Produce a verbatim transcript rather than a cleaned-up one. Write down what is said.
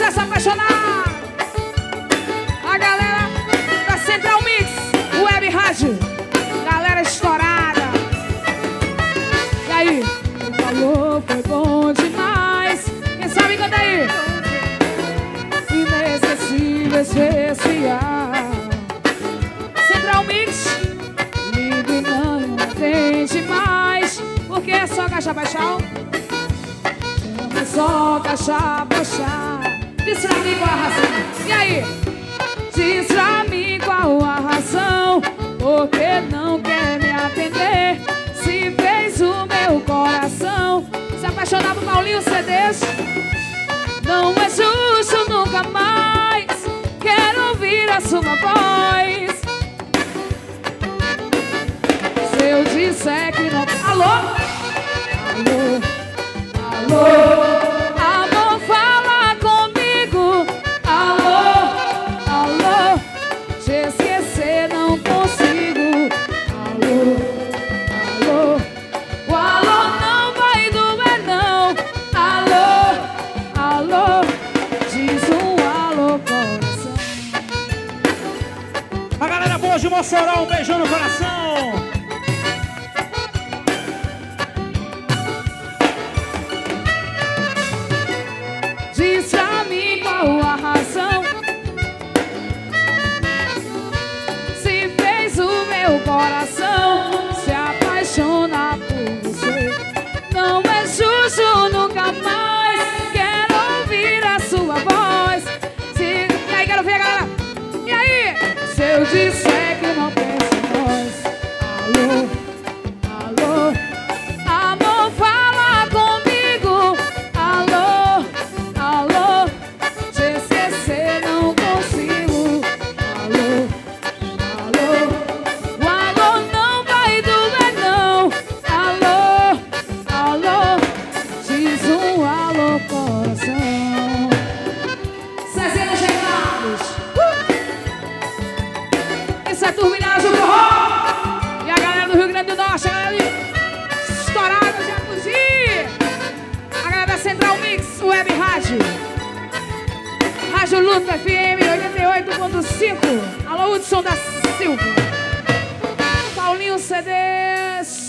sucesso apaixonado. A galera da Central Mix, Web Rádio. Galera estourada. E aí? O valor foi bom demais. Quem sabe canta aí? Inesquecível, especial. Central Mix, lindo e não atende mais. Porque é só caixa baixão. É só caixa baixar. Diz pra mim qual a razão. E aí? Diz pra mim qual a razão. Porque não quer me atender. Se fez o meu coração se apaixonar por Paulinho C Ds. Não é justo nunca mais. Quero ouvir a sua voz. Se eu disser que não... Alô? Alô? Alô? Amor, fala comigo. Alô? Alô? Te esquecer não consigo. Alô? Alô? O alô não vai doer não. Alô? Alô? Diz um alô, coração. A galera boa de Mossoró, um beijão no coração. Diz pra mim qual a razão. Se fez o meu coração se apaixonar por você. Não é justo nunca mais. Quero ouvir a sua voz. Se... E aí, quero ver a galera. E aí? Se eu disser que não penso em nós. Alô? Alô? Amor, fala comigo. Alô? Alô? Te esquecer não consigo. Alô? Alô? O alô não vai doer não. Alô? Alô? Diz um alô, coração. Cezinha Chegados. Uh! Essa é a turminagem do forró. E a galera do Rio Grande do Norte, a galera ali estourada, Jacuzzi. A galera da Central Mix, Web Rádio. Rádio Luta F M oitenta e oito ponto cinco. Alô, Hudson da Silva. Paulinho C Ds.